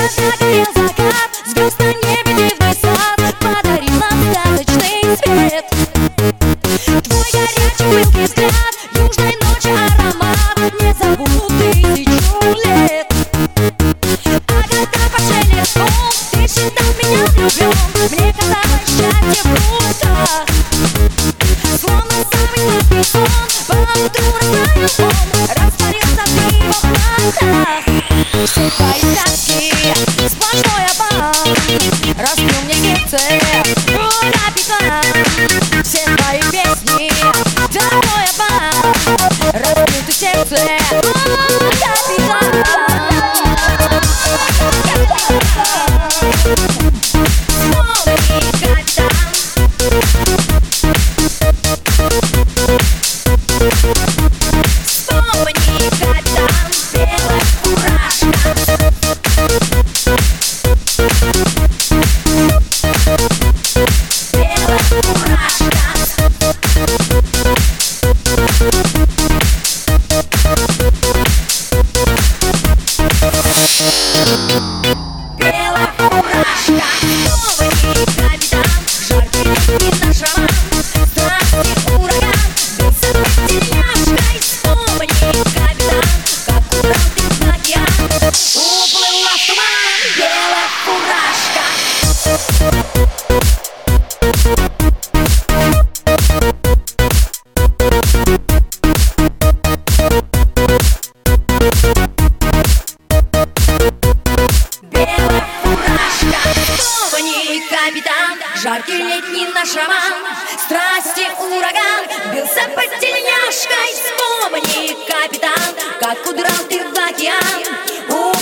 Когда горел закат, звезд на небе дивный сад подарил нам сказочный свет. Твой горячий пылкий взгляд, южной ночи аромат не забуду тысячу лет. А когда пошелест волн, ты считал меня влюблен, мне казалось счастье в руках. Словно самый сладкий сон, поутру растаял он, растворился ты в облаках. Все твои сказки, сплошной обман, разбил мне сердце, о, капитан. Все твои песни, такой обман, разбил ты сердце, о, капитан. Снова не капитан. Снова не капитан, белая фуражка. Белая фуражка. Белая фуражка. Снова не капитан, жаркий летний наш роман. Страсти ураган, бился под тельняшкой. Снова не капитан, как утром ты в океан. Уплыла в туман, белая фуражка. Белая фуражка. Снова не капитан, жаркий летний наш роман. Страсти ураган, бился под тельняшкой. Снова не капитан, как удрал ты в океан.